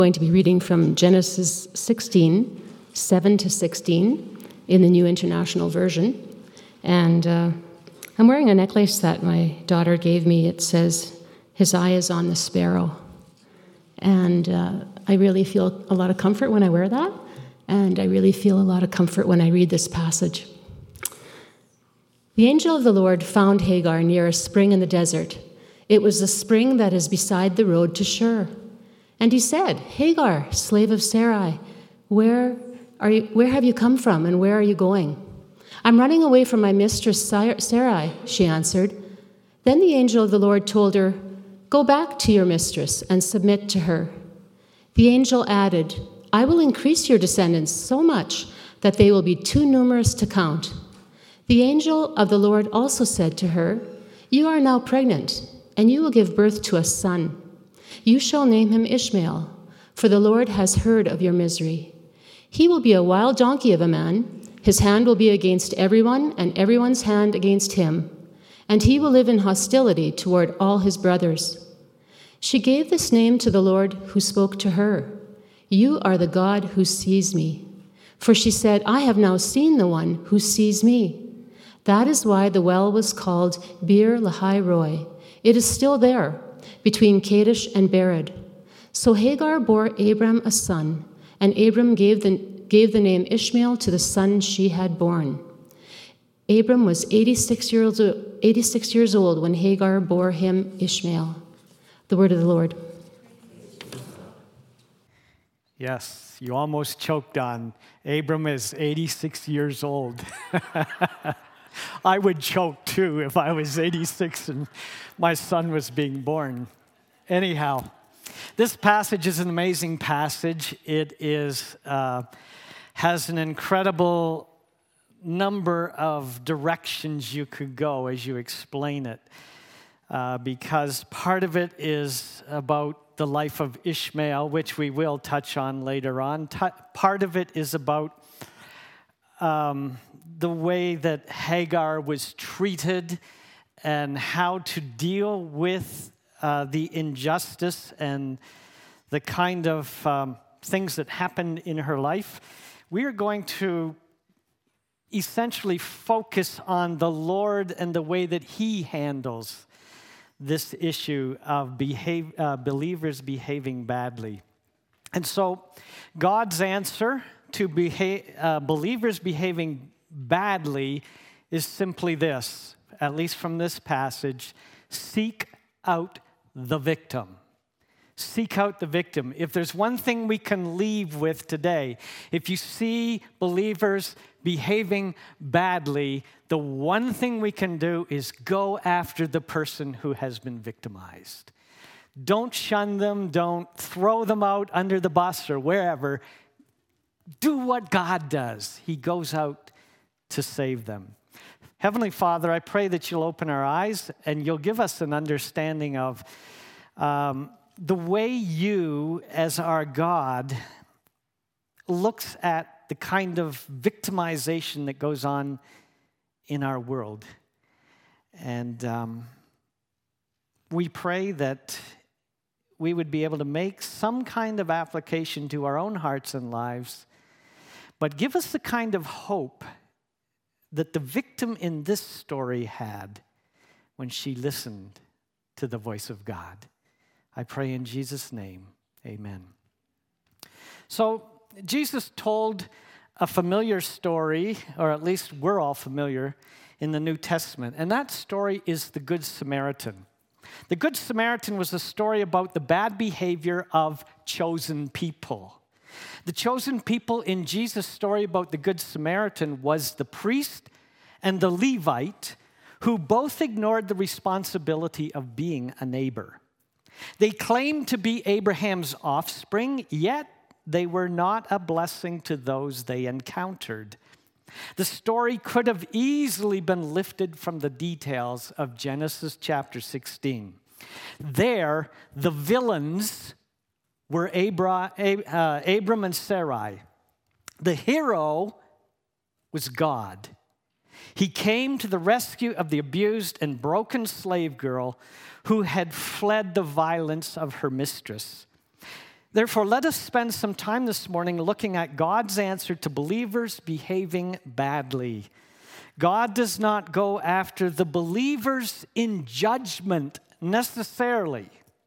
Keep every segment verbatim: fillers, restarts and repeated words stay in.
Going to be reading from Genesis sixteen, seven to sixteen in the New International Version. And uh, I'm wearing a necklace that my daughter gave me. It says, "His eye is on the sparrow." And uh, I really feel a lot of comfort when I wear that. And I really feel a lot of comfort when I read this passage. The angel of the Lord found Hagar near a spring in the desert. It was the spring that is beside the road to Shur. And he said, "Hagar, slave of Sarai, where are you, where have you come from and where are you going?" "I'm running away from my mistress Sarai," she answered. Then the angel of the Lord told her, "Go back to your mistress and submit to her." The angel added, "I will increase your descendants so much that they will be too numerous to count." The angel of the Lord also said to her, "You are now pregnant, and you will give birth to a son. You shall name him Ishmael, for the Lord has heard of your misery. He will be a wild donkey of a man. His hand will be against everyone, and everyone's hand against him. And he will live in hostility toward all his brothers." She gave this name to the Lord who spoke to her, "You are the God who sees me." For she said, "I have now seen the one who sees me." That is why the well was called Beer Lahai Roi. It is still there, between Kadesh and Bered. So Hagar bore Abram a son, and Abram gave the, gave the name Ishmael to the son she had born. Abram was eighty-six years, eighty-six years old when Hagar bore him Ishmael. The word of the Lord. Yes, you almost choked on Abram is eighty-six years old. I would choke too if I was eighty-six and my son was being born. Anyhow, this passage is an amazing passage. It is uh, has an incredible number of directions you could go as you explain it, uh, because part of it is about the life of Ishmael, which we will touch on later on. T- part of it is about um, the way that Hagar was treated and how to deal with uh, the injustice and the kind of um, things that happened in her life. We are going to essentially focus on the Lord and the way that He handles this issue of behave, uh, believers behaving badly. And so God's answer to behave, uh, believers behaving badly is simply this, at least from this passage: seek out the victim. Seek out the victim. If there's one thing we can leave with today, if you see believers behaving badly, the one thing we can do is go after the person who has been victimized. Don't shun them. Don't throw them out under the bus or wherever. Do what God does. He goes out to save them. Heavenly Father, I pray that you'll open our eyes and you'll give us an understanding of um, the way you, as our God, looks at the kind of victimization that goes on in our world. And um, we pray that we would be able to make some kind of application to our own hearts and lives, but give us the kind of hope that the victim in this story had when she listened to the voice of God. I pray in Jesus' name, amen. So Jesus told a familiar story, or at least we're all familiar in the New Testament, and that story is the Good Samaritan. The Good Samaritan was a story about the bad behavior of chosen people. The chosen people in Jesus' story about the Good Samaritan was the priest and the Levite, who both ignored the responsibility of being a neighbor. They claimed to be Abraham's offspring, yet they were not a blessing to those they encountered. The story could have easily been lifted from the details of Genesis chapter sixteen. There, the villains were Abra, uh, Abram and Sarai. The hero was God. He came to the rescue of the abused and broken slave girl who had fled the violence of her mistress. Therefore, let us spend some time this morning looking at God's answer to believers behaving badly. God does not go after the believers in judgment necessarily.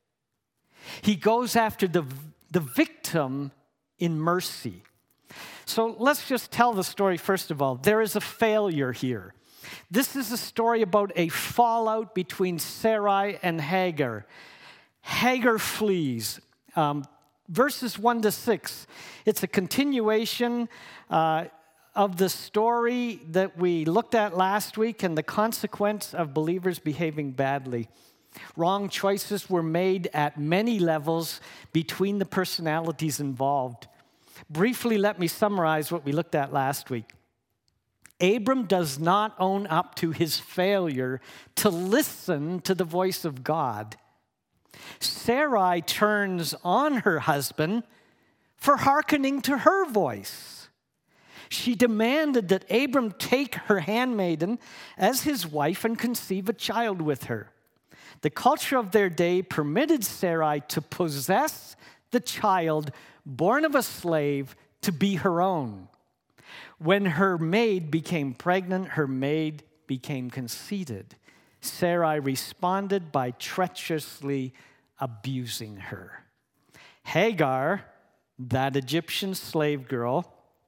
He goes after the, the victim in mercy. So let's just tell the story first of all. There is a failure here. This is a story about a fallout between Sarai and Hagar. Hagar flees. Um, verses one to six, it's a continuation uh, of the story that we looked at last week and the consequence of believers behaving badly. Wrong choices were made at many levels between the personalities involved. Briefly, let me summarize what we looked at last week. Abram does not own up to his failure to listen to the voice of God. Sarai turns on her husband for hearkening to her voice. She demanded that Abram take her handmaiden as his wife and conceive a child with her. The culture of their day permitted Sarai to possess the child born of a slave to be her own. When her maid became pregnant, her maid became conceited. Sarai responded by treacherously abusing her. Hagar, that Egyptian slave girl,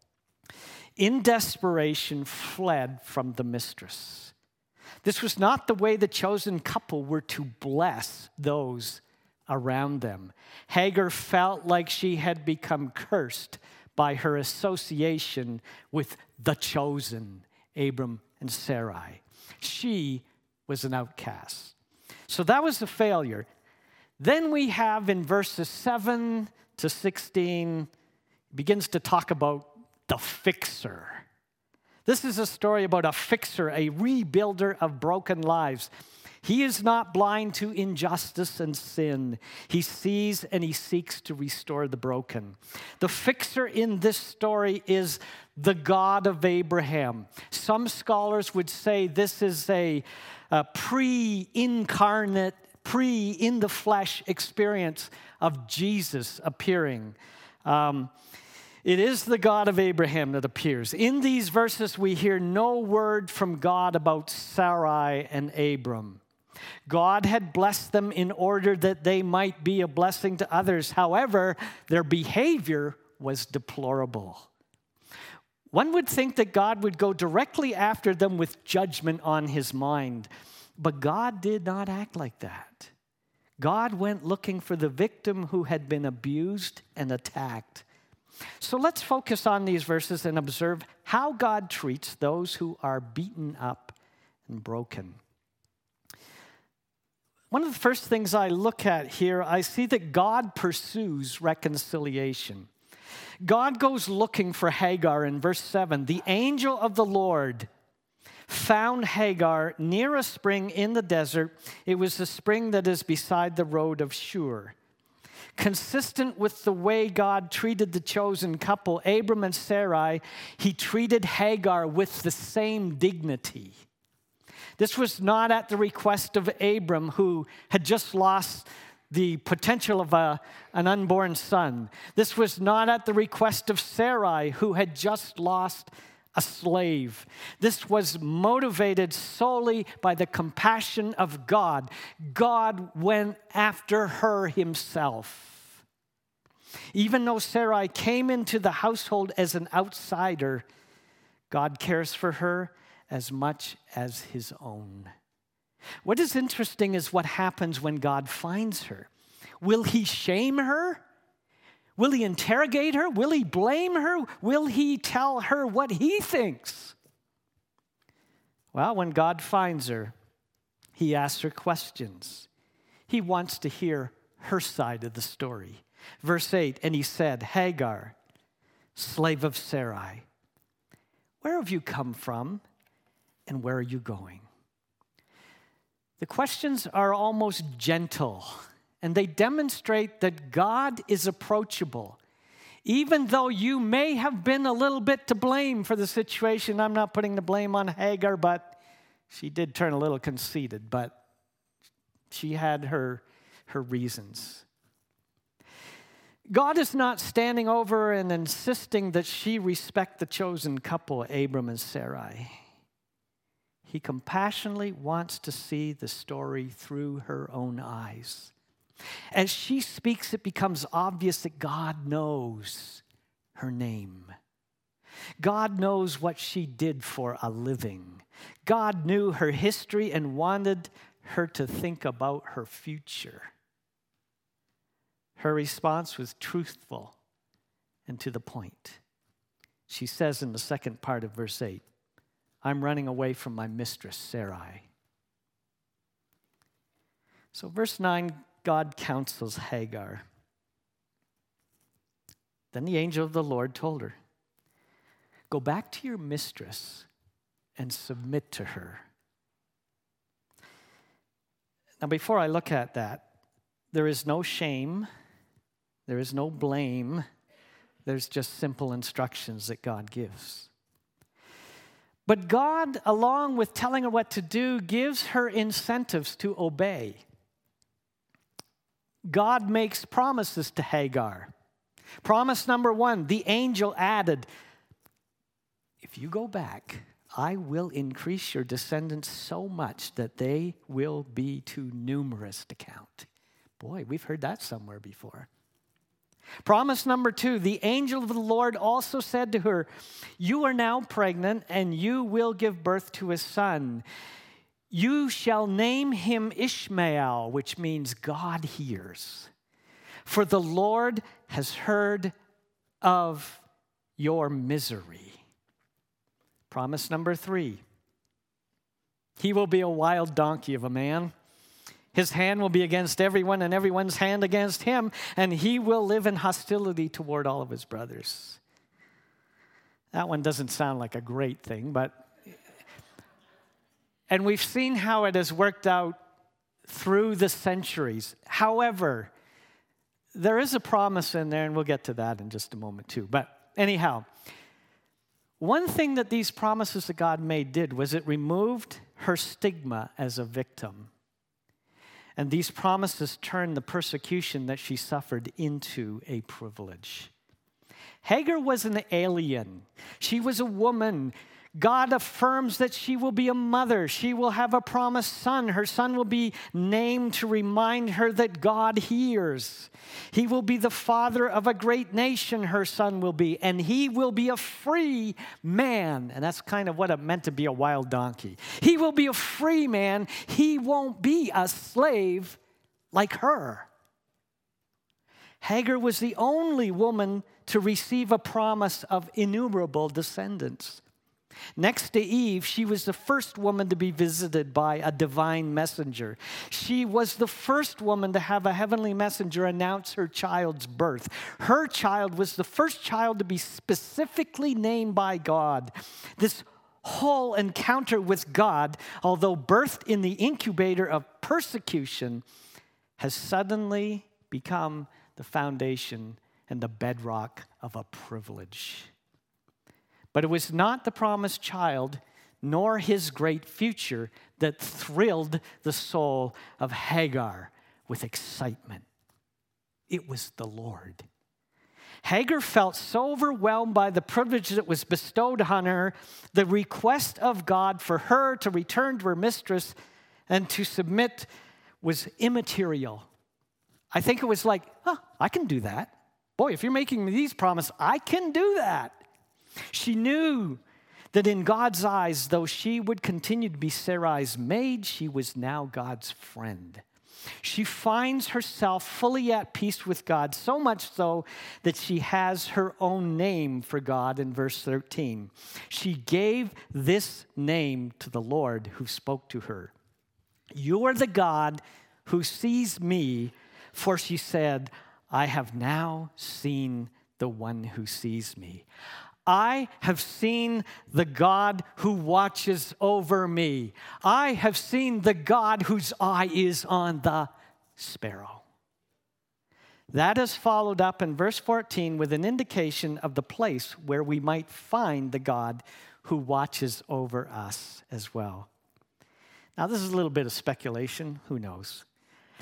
in desperation fled from the mistress. This was not the way the chosen couple were to bless those around them. Hagar felt like she had become cursed by her association with the chosen, Abram and Sarai. She was an outcast. So that was a failure. Then we have in verses seven to sixteen, begins to talk about the fixer. This is a story about a fixer, a rebuilder of broken lives. He is not blind to injustice and sin. He sees and he seeks to restore the broken. The fixer in this story is the God of Abraham. Some scholars would say this is a, a pre-incarnate, pre-in-the-flesh experience of Jesus appearing. Um, It is the God of Abraham that appears. In these verses, we hear no word from God about Sarai and Abram. God had blessed them in order that they might be a blessing to others. However, their behavior was deplorable. One would think that God would go directly after them with judgment on his mind, but God did not act like that. God went looking for the victim who had been abused and attacked. So let's focus on these verses and observe how God treats those who are beaten up and broken. One of the first things I look at here, I see that God pursues reconciliation. God goes looking for Hagar in verse seven. The angel of the Lord found Hagar near a spring in the desert. It was the spring that is beside the road of Shur. Consistent with the way God treated the chosen couple, Abram and Sarai, he treated Hagar with the same dignity. This was not at the request of Abram, who had just lost the potential of a, an unborn son. This was not at the request of Sarai, who had just lost a slave. This was motivated solely by the compassion of God. God went after her himself. Even though Sarai came into the household as an outsider, God cares for her as much as his own. What is interesting is what happens when God finds her. Will he shame her? Will he interrogate her? Will he blame her? Will he tell her what he thinks? Well, when God finds her, he asks her questions. He wants to hear her side of the story. Verse eight, and he said, Hagar, slave of Sarai, where have you come from and where are you going? The questions are almost gentle, and they demonstrate that God is approachable. Even though you may have been a little bit to blame for the situation, I'm not putting the blame on Hagar, but she did turn a little conceited, but she had her, her reasons. God is not standing over and insisting that she respect the chosen couple, Abram and Sarai. He compassionately wants to see the story through her own eyes. As she speaks, it becomes obvious that God knows her name. God knows what she did for a living. God knew her history and wanted her to think about her future. Her response was truthful and to the point. She says in the second part of verse eight, I'm running away from my mistress, Sarai. So verse nine, God counsels Hagar. Then the angel of the Lord told her, go back to your mistress and submit to her. Now, before I look at that, there is no shame, there is no blame, there's just simple instructions that God gives. But God, along with telling her what to do, gives her incentives to obey. God makes promises to Hagar. Promise number one, the angel added, if you go back, I will increase your descendants so much that they will be too numerous to count. Boy, we've heard that somewhere before. Promise number two, the angel of the Lord also said to her, you are now pregnant and you will give birth to a son. You shall name him Ishmael, which means God hears. For the Lord has heard of your misery. Promise number three, he will be a wild donkey of a man. His hand will be against everyone and everyone's hand against him, and he will live in hostility toward all of his brothers. That one doesn't sound like a great thing, but, and we've seen how it has worked out through the centuries. However, there is a promise in there, and we'll get to that in just a moment too. But anyhow, one thing that these promises that God made did was it removed her stigma as a victim. And these promises turned the persecution that she suffered into a privilege. Hagar was an alien. She was a woman. God affirms that she will be a mother. She will have a promised son. Her son will be named to remind her that God hears. He will be the father of a great nation, her son will be, and he will be a free man. And that's kind of what it meant to be a wild donkey. He will be a free man. He won't be a slave like her. Hagar was the only woman to receive a promise of innumerable descendants. Next to Eve, she was the first woman to be visited by a divine messenger. She was the first woman to have a heavenly messenger announce her child's birth. Her child was the first child to be specifically named by God. This whole encounter with God, although birthed in the incubator of persecution, has suddenly become the foundation and the bedrock of a privilege. But it was not the promised child, nor his great future, that thrilled the soul of Hagar with excitement. It was the Lord. Hagar felt so overwhelmed by the privilege that was bestowed on her, the request of God for her to return to her mistress and to submit was immaterial. I think it was like, oh, I can do that. Boy, if you're making me these promises, I can do that. She knew that in God's eyes, though she would continue to be Sarai's maid, she was now God's friend. She finds herself fully at peace with God, so much so that she has her own name for God in verse thirteen. She gave this name to the Lord who spoke to her. You are the God who sees me, for she said, I have now seen the one who sees me. I have seen the God who watches over me. I have seen the God whose eye is on the sparrow. That is followed up in verse fourteen with an indication of the place where we might find the God who watches over us as well. Now, this is a little bit of speculation. Who knows?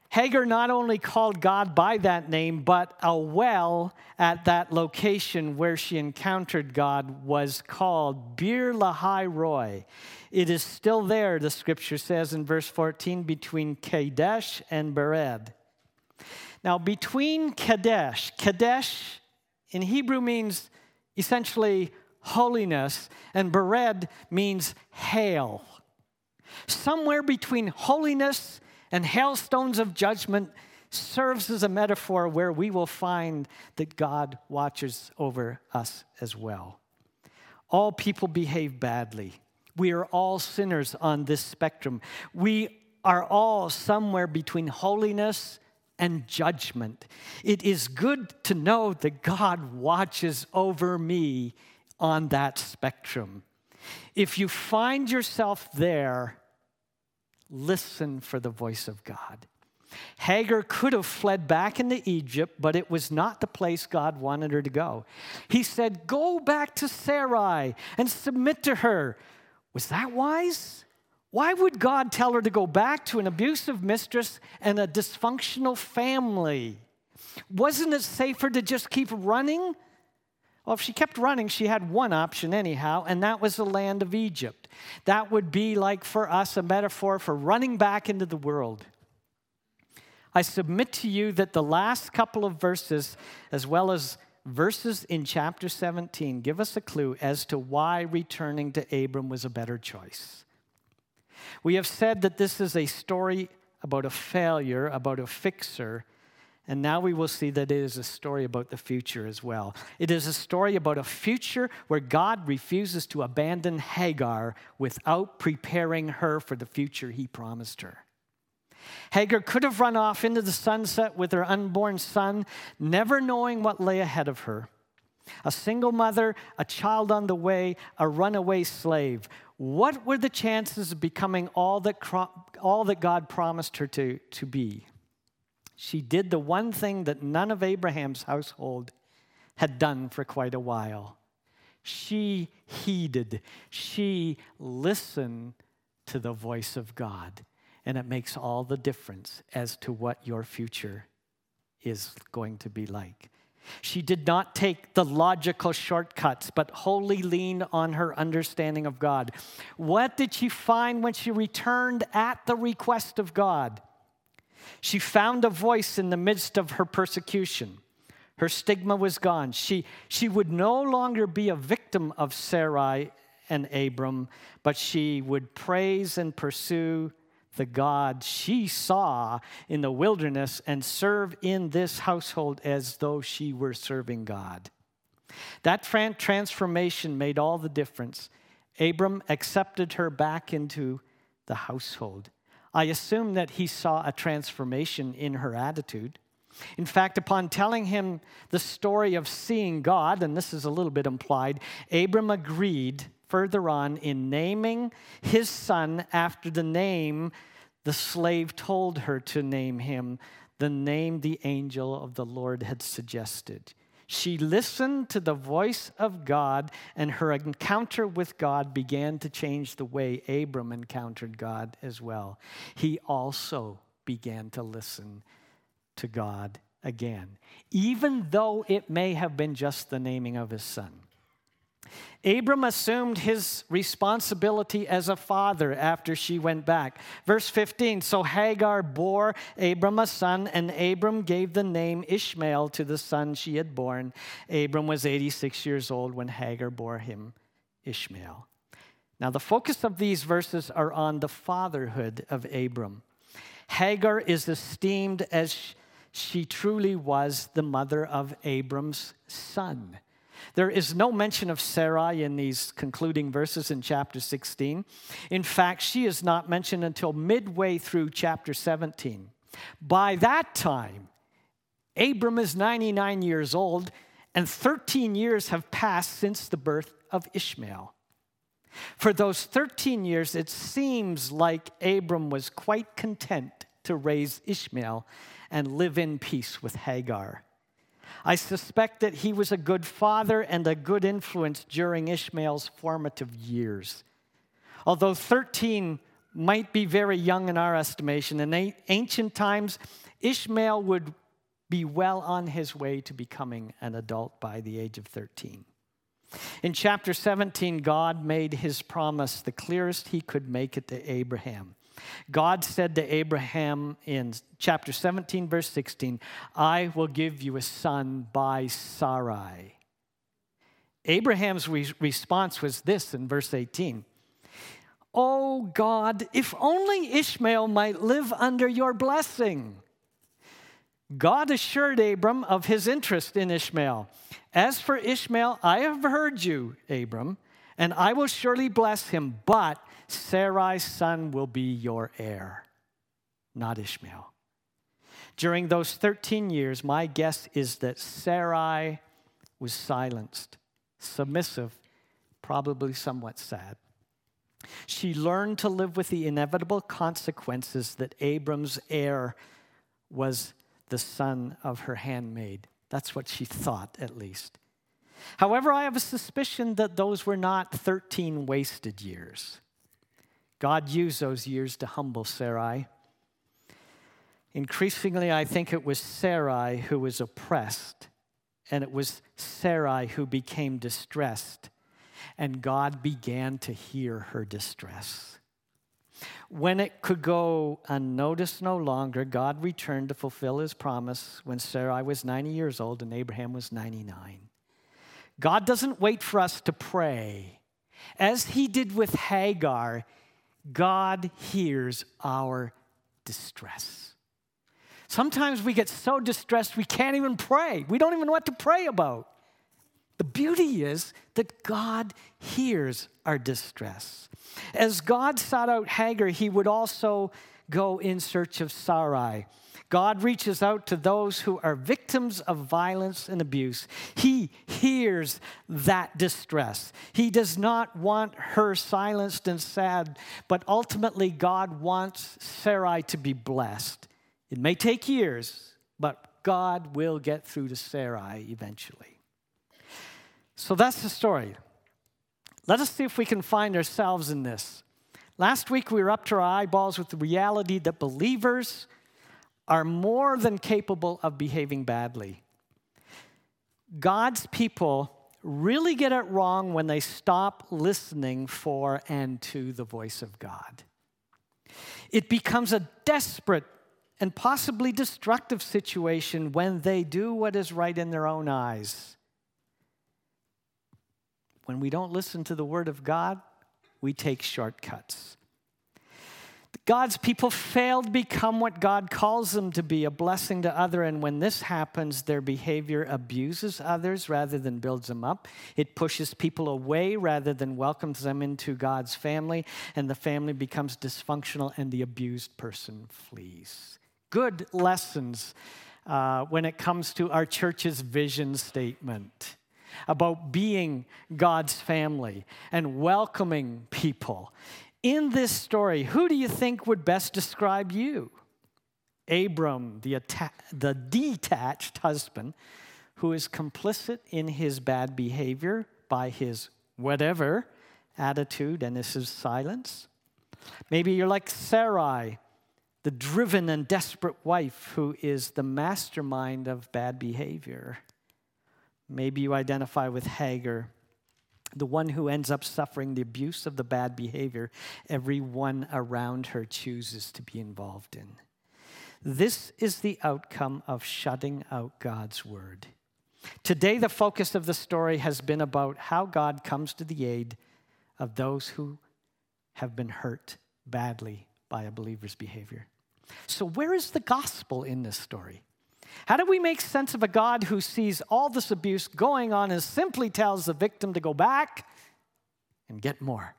Hagar not only called God by that name, but a well at that location where she encountered God was called Bir Lahai Roi. It is still there, the scripture says in verse fourteen, between Kadesh and Bered. Now, between Kadesh, Kadesh in Hebrew means essentially holiness, and Bered means hail. Somewhere between holiness and hailstones of judgment serves as a metaphor where we will find that God watches over us as well. All people behave badly. We are all sinners on this spectrum. We are all somewhere between holiness and judgment. It is good to know that God watches over me on that spectrum. If you find yourself there, listen for the voice of God. Hagar could have fled back into Egypt, but it was not the place God wanted her to go. He said, go back to Sarai and submit to her. Was that wise? Why would God tell her to go back to an abusive mistress and a dysfunctional family? Wasn't it safer to just keep running? Well, if she kept running, she had one option anyhow, and that was the land of Egypt. That would be like for us a metaphor for running back into the world. I submit to you that the last couple of verses, as well as verses in chapter seventeen, give us a clue as to why returning to Abram was a better choice. We have said that this is a story about a failure, about a fixer, and now we will see that it is a story about the future as well. It is a story about a future where God refuses to abandon Hagar without preparing her for the future he promised her. Hagar could have run off into the sunset with her unborn son, never knowing what lay ahead of her. A single mother, a child on the way, a runaway slave. What were the chances of becoming all that, all that God promised her to, to be? She did the one thing that none of Abraham's household had done for quite a while. She heeded, she listened to the voice of God. And it makes all the difference as to what your future is going to be like. She did not take the logical shortcuts, but wholly leaned on her understanding of God. What did she find when she returned at the request of God? She found a voice in the midst of her persecution. Her stigma was gone. She, she would no longer be a victim of Sarai and Abram, but she would praise and pursue the God she saw in the wilderness and serve in this household as though she were serving God. That transformation made all the difference. Abram accepted her back into the household. I assume that he saw a transformation in her attitude. In fact, upon telling him the story of seeing God, and this is a little bit implied, Abram agreed further on in naming his son after the name the slave told her to name him, the name the angel of the Lord had suggested. She listened to the voice of God, and her encounter with God began to change the way Abram encountered God as well. He also began to listen to God again, even though it may have been just the naming of his son. Abram assumed his responsibility as a father after she went back. Verse fifteen, so Hagar bore Abram a son, and Abram gave the name Ishmael to the son she had born. Abram was eighty-six years old when Hagar bore him Ishmael. Now the focus of these verses are on the fatherhood of Abram. Hagar is esteemed as she truly was the mother of Abram's son. There is no mention of Sarai in these concluding verses in chapter sixteen. In fact, she is not mentioned until midway through chapter seventeen. By that time, Abram is ninety-nine years old, and thirteen years have passed since the birth of Ishmael. For those thirteen years, it seems like Abram was quite content to raise Ishmael and live in peace with Hagar. I suspect that he was a good father and a good influence during Ishmael's formative years. Although thirteen might be very young in our estimation, in ancient times, Ishmael would be well on his way to becoming an adult by the age of thirteen. In chapter seventeen, God made his promise the clearest he could make it to Abraham. God said to Abraham in chapter seventeen, verse sixteen, I will give you a son by Sarai. Abraham's re- response was this in verse eighteen. Oh God, if only Ishmael might live under your blessing. God assured Abram of his interest in Ishmael. As for Ishmael, I have heard you, Abram, and I will surely bless him, but Sarai's son will be your heir, not Ishmael. During those thirteen years, my guess is that Sarai was silenced, submissive, probably somewhat sad. She learned to live with the inevitable consequences that Abram's heir was the son of her handmaid. That's what she thought, at least. However, I have a suspicion that those were not thirteen wasted years. God used those years to humble Sarai. Increasingly, I think it was Sarai who was oppressed, and it was Sarai who became distressed, and God began to hear her distress. When it could go unnoticed no longer, God returned to fulfill his promise when Sarai was ninety years old and Abraham was ninety-nine. God doesn't wait for us to pray. As he did with Hagar, God hears our distress. Sometimes we get so distressed we can't even pray. We don't even know what to pray about. The beauty is that God hears our distress. As God sought out Hagar, he would also go in search of Sarai. God reaches out to those who are victims of violence and abuse. He hears that distress. He does not want her silenced and sad, but ultimately God wants Sarai to be blessed. It may take years, but God will get through to Sarai eventually. So that's the story. Let us see if we can find ourselves in this. Last week we were up to our eyeballs with the reality that believers are more than capable of behaving badly. God's people really get it wrong when they stop listening for and to the voice of God. It becomes a desperate and possibly destructive situation when they do what is right in their own eyes. When we don't listen to the word of God, we take shortcuts. God's people fail to become what God calls them to be, a blessing to others. And when this happens, their behavior abuses others rather than builds them up. It pushes people away rather than welcomes them into God's family. And the family becomes dysfunctional and the abused person flees. Good lessons uh, when it comes to our church's vision statement about being God's family and welcoming people. In this story, who do you think would best describe you? Abram, the, atta- the detached husband, who is complicit in his bad behavior by his whatever attitude and his silence. Maybe you're like Sarai, the driven and desperate wife who is the mastermind of bad behavior. Maybe you identify with Hagar, the one who ends up suffering the abuse of the bad behavior everyone around her chooses to be involved in. This is the outcome of shutting out God's word. Today, the focus of the story has been about how God comes to the aid of those who have been hurt badly by a believer's behavior. So where is the gospel in this story? How do we make sense of a God who sees all this abuse going on and simply tells the victim to go back and get more?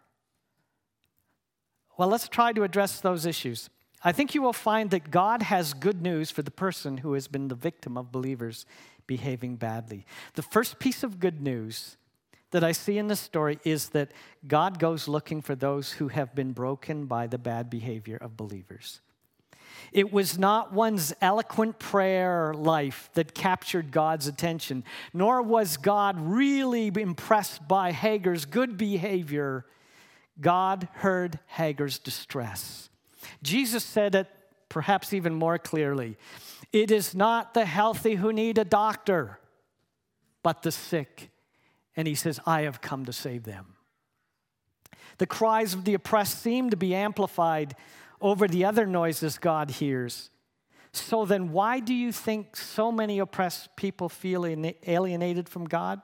Well, let's try to address those issues. I think you will find that God has good news for the person who has been the victim of believers behaving badly. The first piece of good news that I see in this story is that God goes looking for those who have been broken by the bad behavior of believers. It was not one's eloquent prayer life that captured God's attention, nor was God really impressed by Hagar's good behavior. God heard Hagar's distress. Jesus said it perhaps even more clearly. It is not the healthy who need a doctor, but the sick. And he says, I have come to save them. The cries of the oppressed seem to be amplified over the other noises God hears. So then why do you think so many oppressed people feel alienated from God?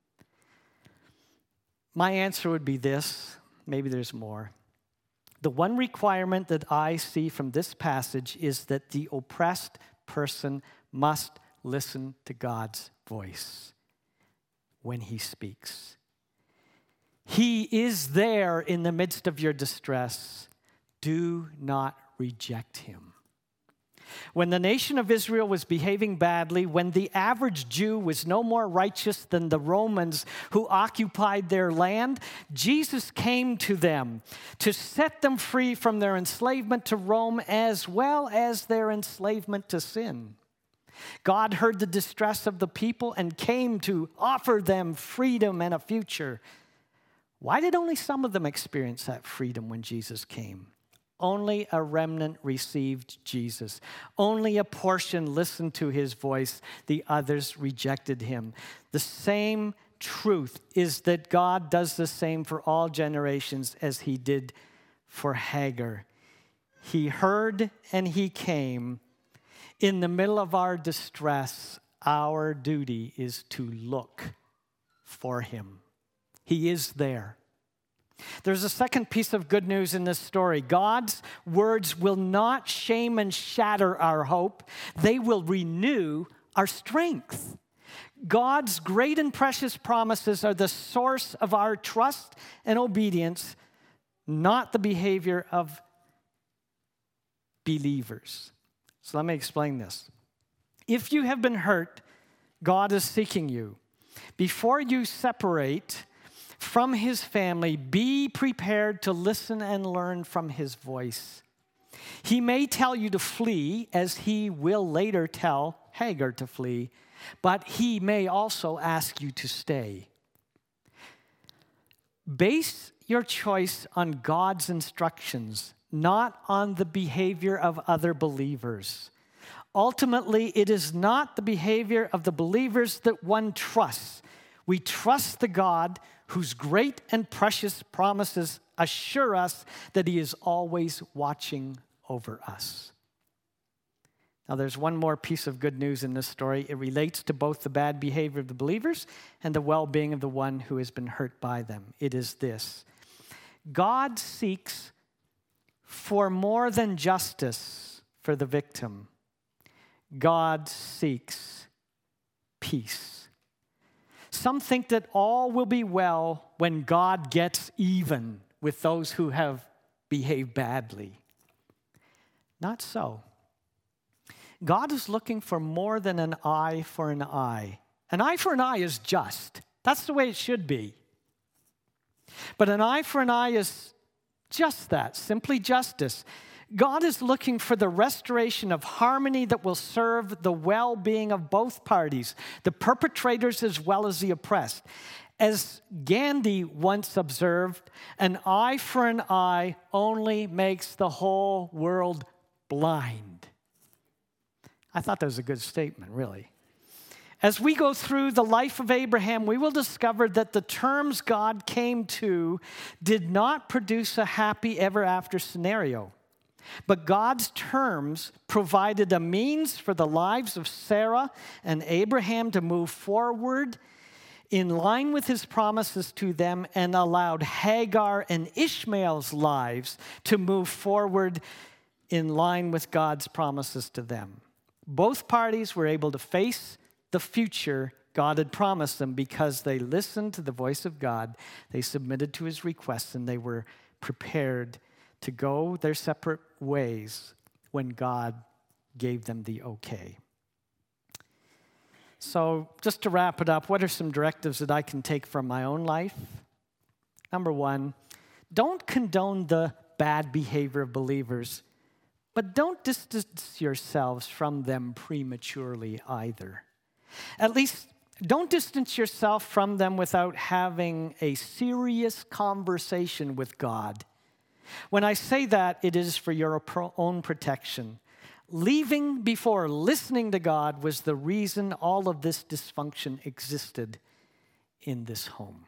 My answer would be this. Maybe there's more. The one requirement that I see from this passage is that the oppressed person must listen to God's voice when he speaks. He is there in the midst of your distress. Do not reject him. When the nation of Israel was behaving badly, when the average Jew was no more righteous than the Romans who occupied their land, Jesus came to them to set them free from their enslavement to Rome as well as their enslavement to sin. God heard the distress of the people and came to offer them freedom and a future. Why did only some of them experience that freedom when Jesus came? Only a remnant received Jesus. Only a portion listened to his voice. The others rejected him. The same truth is that God does the same for all generations as he did for Hagar. He heard and he came. In the middle of our distress, our duty is to look for him. He is there. There's a second piece of good news in this story. God's words will not shame and shatter our hope. They will renew our strength. God's great and precious promises are the source of our trust and obedience, not the behavior of believers. So let me explain this. If you have been hurt, God is seeking you. Before you separate from his family, be prepared to listen and learn from his voice. He may tell you to flee, as he will later tell Hagar to flee, but he may also ask you to stay. Base your choice on God's instructions, not on the behavior of other believers. Ultimately, it is not the behavior of the believers that one trusts. We trust the God whose great and precious promises assure us that he is always watching over us. Now, there's one more piece of good news in this story. It relates to both the bad behavior of the believers and the well-being of the one who has been hurt by them. It is this: God seeks for more than justice for the victim. God seeks peace. Some think that all will be well when God gets even with those who have behaved badly. Not so. God is looking for more than an eye for an eye. An eye for an eye is just. That's the way it should be. But an eye for an eye is just that, simply justice. God is looking for the restoration of harmony that will serve the well-being of both parties, the perpetrators as well as the oppressed. As Gandhi once observed, an eye for an eye only makes the whole world blind. I thought that was a good statement, really. As we go through the life of Abraham, we will discover that the terms God came to did not produce a happy ever after scenario. But God's terms provided a means for the lives of Sarah and Abraham to move forward in line with his promises to them, and allowed Hagar and Ishmael's lives to move forward in line with God's promises to them. Both parties were able to face the future God had promised them because they listened to the voice of God, they submitted to his requests, and they were prepared to go their separate ways when God gave them the okay. So just to wrap it up, what are some directives that I can take from my own life? Number one, don't condone the bad behavior of believers, but don't distance yourselves from them prematurely either. At least don't distance yourself from them without having a serious conversation with God. When I say that, it is for your own protection. leaving before listening to God was the reason all of this dysfunction existed in this home.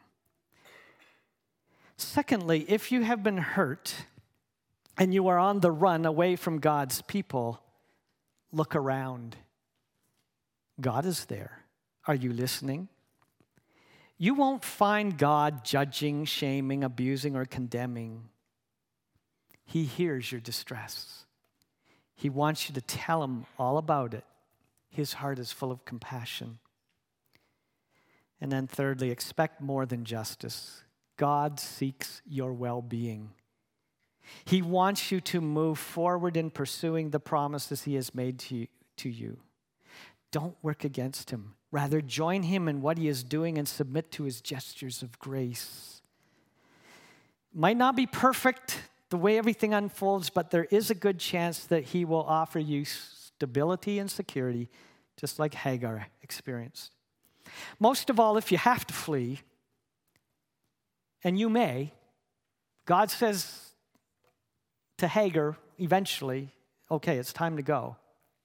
Secondly, if you have been hurt and you are on the run away from God's people, look around. God is there. Are you listening? You won't find God judging, shaming, abusing, or condemning. He hears your distress. He wants you to tell him all about it. His heart is full of compassion. And then thirdly, expect more than justice. God seeks your well-being. He wants you to move forward in pursuing the promises he has made to you, to you. Don't work against him. Rather, join him in what he is doing and submit to his gestures of grace. Might not be perfect the way everything unfolds, but there is a good chance that he will offer you stability and security, just like Hagar experienced. Most of all, if you have to flee, and you may, God says to Hagar eventually, okay, it's time to go.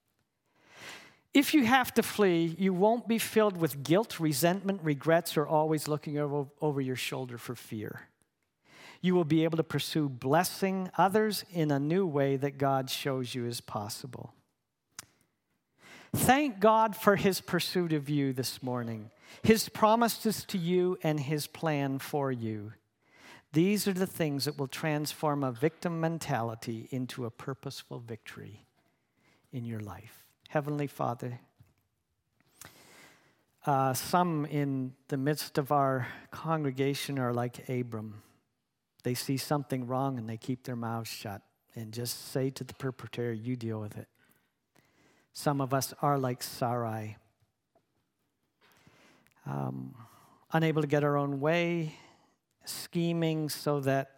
If you have to flee, you won't be filled with guilt, resentment, regrets, or always looking over, over your shoulder for fear. You will be able to pursue blessing others in a new way that God shows you is possible. Thank God for his pursuit of you this morning, his promises to you, and his plan for you. These are the things that will transform a victim mentality into a purposeful victory in your life. Heavenly Father, uh, some in the midst of our congregation are like Abram. They see something wrong and they keep their mouths shut and just say to the perpetrator, you deal with it. Some of us are like Sarai, um, unable to get our own way, scheming so that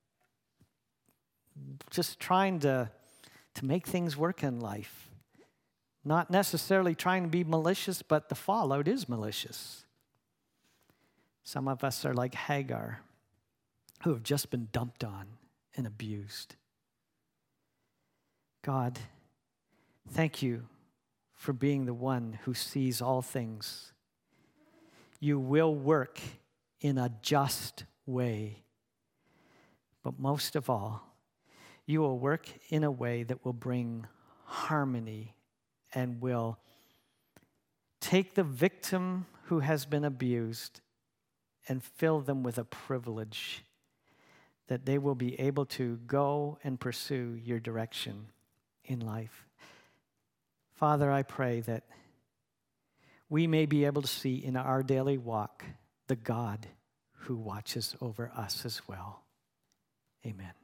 just trying to, to make things work in life. Not necessarily trying to be malicious, but the fallout is malicious. Some of us are like Hagar, who have just been dumped on and abused. God, thank you for being the one who sees all things. You will work in a just way, but most of all, you will work in a way that will bring harmony and will take the victim who has been abused and fill them with a privilege that they will be able to go and pursue your direction in life. Father, I pray that we may be able to see in our daily walk the God who watches over us as well. Amen.